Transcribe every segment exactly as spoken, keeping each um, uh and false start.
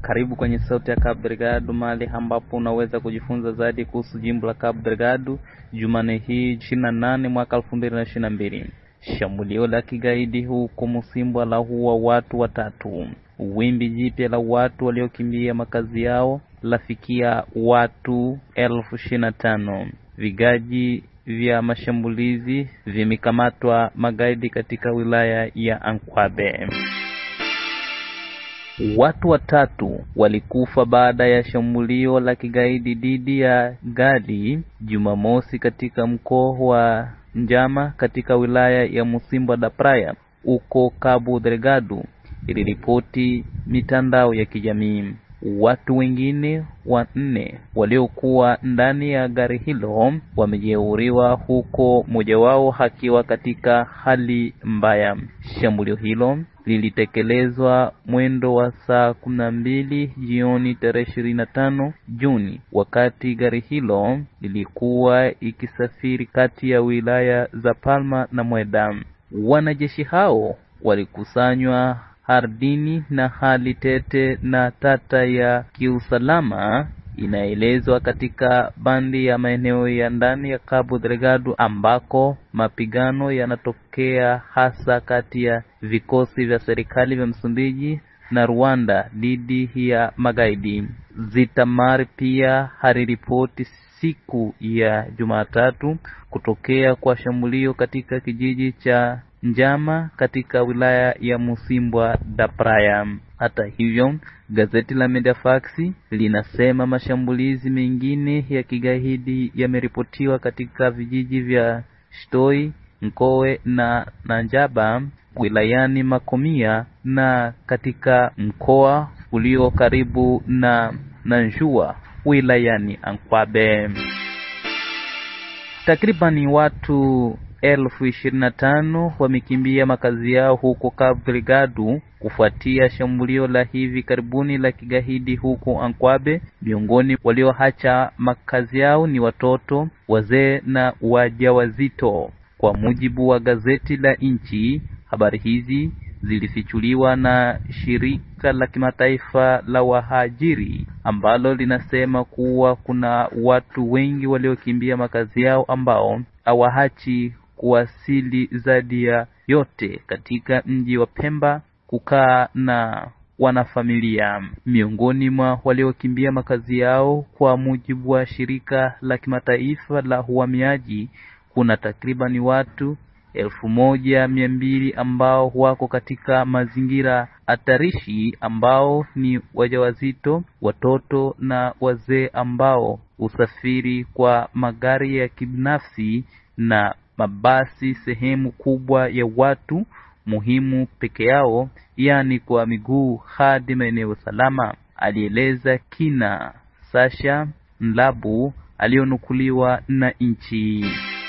Karibu kwenye sauti ya Cabo Delgado, mahali ambapo unaweza kujifunza zaidi kuhusu jimbo la Cabo Delgado. Jumanne hii ishirini na nane mwaka elfu mbili na ishirini na mbili. Shambulio la kigaidi huko Musimbwa la huwa watu watatu. Wimbi jipya la watu waliokimbia makazi yao lafikia watu elfu ishirini na tano. Vigaji vya mashambulizi vimekamatwa magaidi katika wilaya ya Ankwabe. Watu watatu walikufa baada ya shambulio la kigaidi dhidi ya gari Jumamosi katika mkoa wa Njama katika wilaya ya Musimbwa da Praia uko Cabo Delgado, iliripoti mitandao ya kijamii. Watu wengine wanne waliokuwa ndani ya gari hilo wamejeruhiwa, huko mmoja wao akiwa katika hali mbaya. Shambulio hilo lilitekelezwa mwendo wa saa kumi na mbili jioni tarehe ishirini na tano Juni, wakati gari hilo lilikuwa ikisafiri kati ya wilaya za Palma na Mueda. Wanajeshi hao walikusanywa ardhini na hali tete na tata ya kiusalama inaelezwa katika bandi ya maeneo ya ndani ya Cabo Delgado, ambako mapigano yanatokea hasa kati ya vikosi vya serikali vya Msumbiji na Rwanda dhidi ya magaidi. Zitamar pia aliripoti siku ya Jumatatu kutokea kwa shambulio katika kijiji cha Njama katika wilaya ya Musimbwa da Praia. Hata hivyo, gazeti la Mediafax linasema mashambulizi mengine ya kigaidi yameripotiwa katika vijiji vya Shtoi, Nkowe na Nanjaba wilayani Makomia na katika mkoa ulio karibu na Nanjua wilayani Ankwabe. Takribani watu elfu ishirini na tano wamekimbia makazi yao huko Cabo Delgado kufuatia shambulio la hivi karibuni la kigaidi huko Ankwabe. Miongoni walioacha makazi yao ni watoto, wazee na wajawazito. Kwa mujibu wa gazeti la Inchi, habari hizi zilifichuliwa na shirika la kimataifa la wahajiri ambalo linasema kuwa kuna watu wengi waliokimbia makazi yao ambao hawaachi kuwasili zaidi ya yote katika mji wa Pemba kukaa na wanafamilia. Miongoni mwa waliokimbia makazi yao, kwa mujibu wa shirika la kimataifa la uhamiaji, kuna takriban watu elfu moja mia mbili ambao wako katika mazingira hatarishi, ambao ni wajawazito, watoto na wazee ambao usafiri kwa magari ya kibinafsi na mabasi sehemu kubwa ya watu muhimu peke yao, yani kwa miguu hadi maeneo salama, alieleza Kina Sasha Nlabu alionukuliwa na Inchi.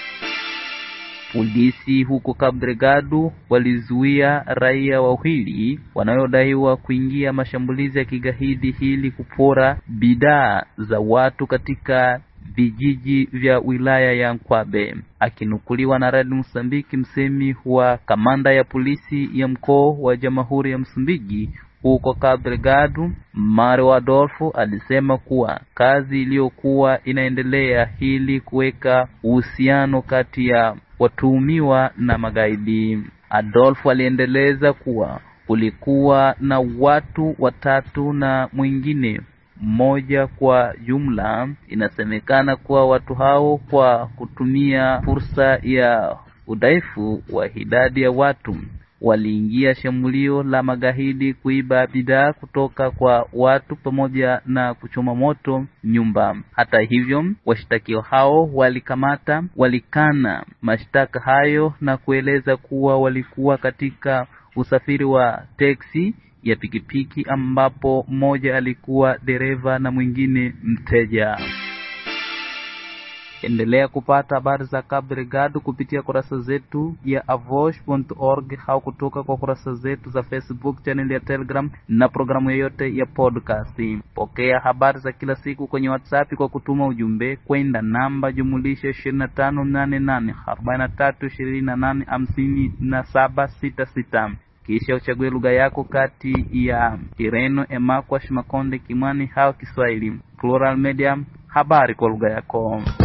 Polisi huko Cabo Delgado walizuia raia wawili wanaodaiwa kuingia mashambulizi ya kigaidi ili kupora bidhaa za watu katika vijiji vya wilaya ya Ankwabe. Akinukuliwa na Radio Msambiki, msemi wa kamanda ya polisi ya mkoa wa Jamhuri ya Msumbiji huko Cabo Delgado, Mario Adolfo, alisema kuwa kazi iliyokuwa inaendelea ili kuweka uhusiano kati ya watuhumiwa na magaidi. Adolfo aliendeleza kuwa kulikuwa na watu watatu na mwingine mmoja. Kwa jumla, inasemekana kuwa watu hao, kwa kutumia fursa ya udhaifu wa idadi ya watu, waliingia shambulio la magaidi kuiba bidhaa kutoka kwa watu pamoja na kuchoma moto nyumba. Hata hivyo, washtakiwa hao walikamata walikana mashtaka hayo na kueleza kuwa walikuwa katika usafiri wa teksi ya pikipiki, ambapo mmoja alikuwa dereva na mwingine mteja. Endelea kupata habari za Cabo Delgado kupitia kurasa zetu ya avosh dot org au kutoka kwa kurasa zetu za Facebook, channel ya Telegram na programu yoyote ya podcast. Pokea habari za kila siku kwenye WhatsApp kwa kutuma ujumbe kwenda namba jumulisha ishirini na tano nane nane arobaini na tatu ishirini na nane hamsini na saba sita sita. kisha uchague lugha yako kati ya Kireno, Emakwash, Makonde, Kimwani au Kiswahili. Plural Media, habari kwa lugha yako.